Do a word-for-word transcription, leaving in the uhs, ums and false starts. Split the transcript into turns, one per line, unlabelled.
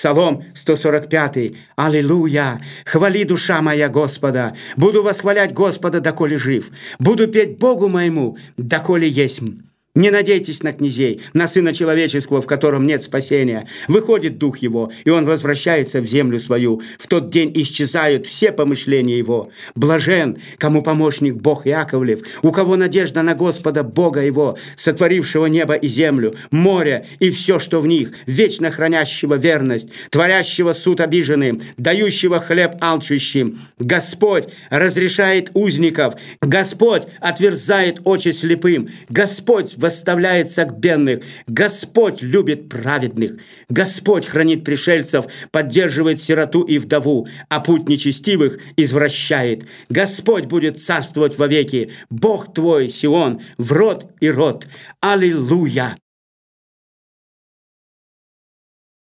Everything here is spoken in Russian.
Псалом сто сорок пятый. Аллилуйя! Хвали, душа моя, Господа! Буду восхвалять Господа, доколе жив. Буду петь Богу моему, доколе есмь. Не надейтесь на князей, на Сына Человеческого, в котором нет спасения. Выходит дух его, и он возвращается в землю свою. В тот день исчезают все помышления его. Блажен, кому помощник Бог Иаковлев, у кого надежда на Господа Бога его, сотворившего небо и землю, море и все, что в них, вечно хранящего верность, творящего суд обиженным, дающего хлеб алчущим. Господь разрешает узников, Господь отверзает очи слепым, Господь восставляется к бедных. Господь любит праведных. Господь хранит пришельцев, поддерживает сироту и вдову, а путь нечестивых извращает. Господь будет царствовать вовеки. Бог твой, Сион, в род и род. Аллилуйя!